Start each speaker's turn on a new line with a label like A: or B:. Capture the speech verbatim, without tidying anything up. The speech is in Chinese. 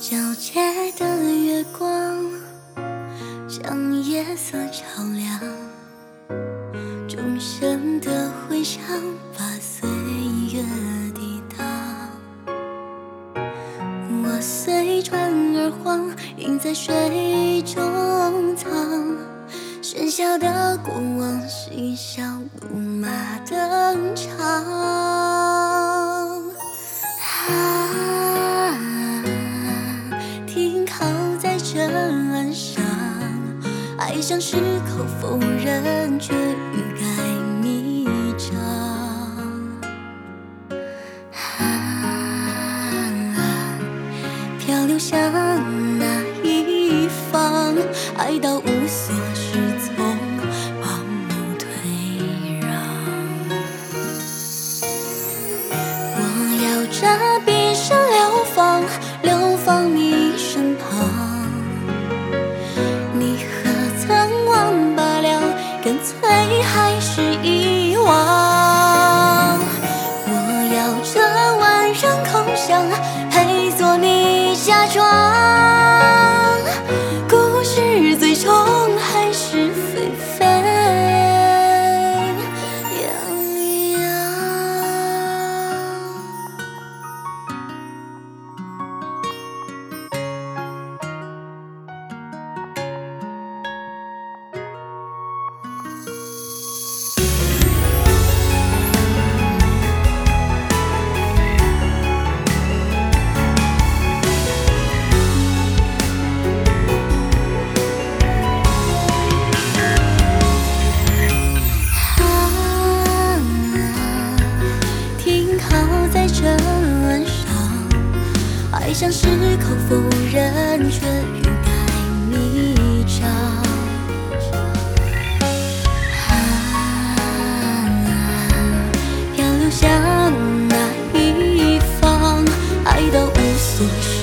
A: 皎洁的月光将夜色照亮，钟声的回响把岁月抵挡。我随船而晃，影在水中藏，喧嚣的过往，嬉笑怒骂登场。啊，停靠在这岸上，爱像矢口否认，却欲盖弥彰。啊，漂流向哪一方？爱到无所适从，盲目退让。我要这毕生流放，流放你身旁。你何曾忘罢了，干脆还是遗忘。我要这万人空巷，配作你嫁妆。故事最终还是沸沸扬扬。爱像矢口否认，却欲盖弥彰。啊，漂流向哪一方？爱到无所适